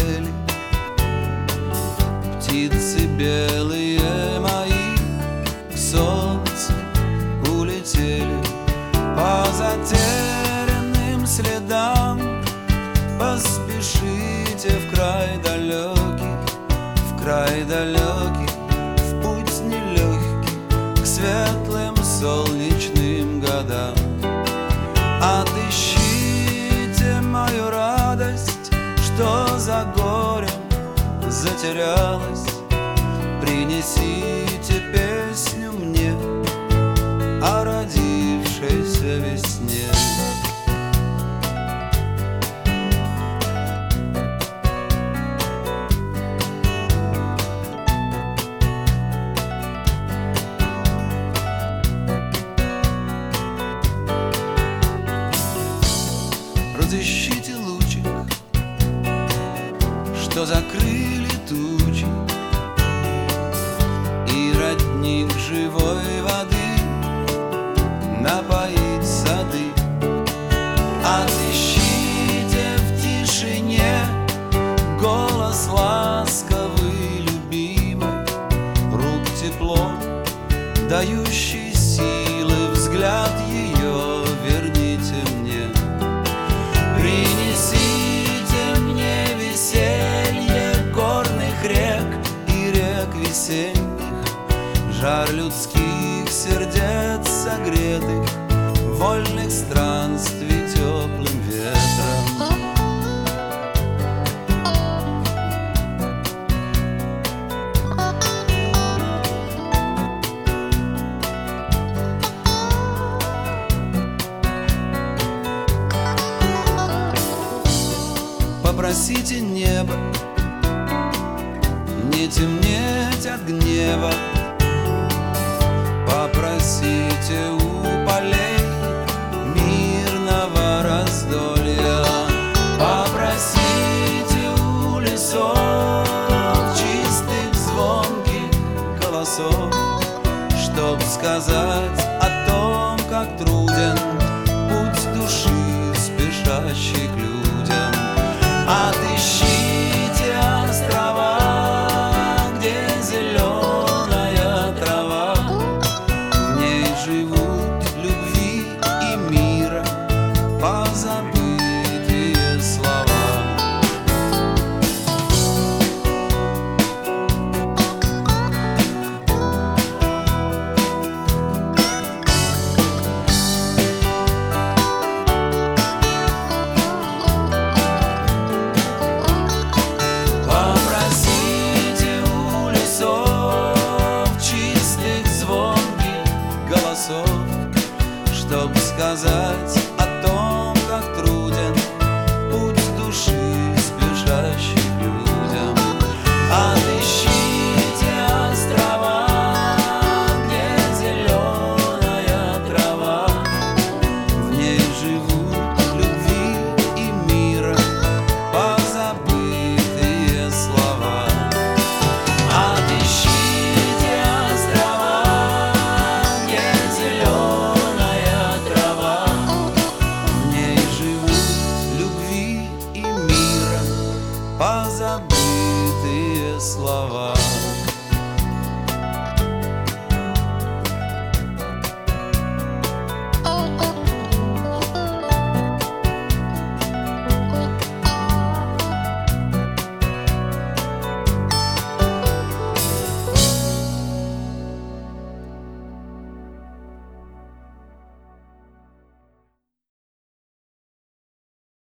улетели, птицы белые мои к солнцу улетели. По затерянным следам поспешите в край далекий, в край далекий, в путь нелегкий к светлым солнечным годам. Отыщите мою радость, что за горем затерялась. Принесите песню мне о родившейся весне. Разыщите лучик, что закрыли тучи, и родник живой воды напоить сады. Отыщите в тишине голос ласковый, любимый, рук тепло, дающий силы, взгляд ее верните мне. Принесите мне веселье горных рек и рек весенних, жар людских сердец согретых, вольных странствий теплым ветром. Попросите небо не темнеть от гнева, попросите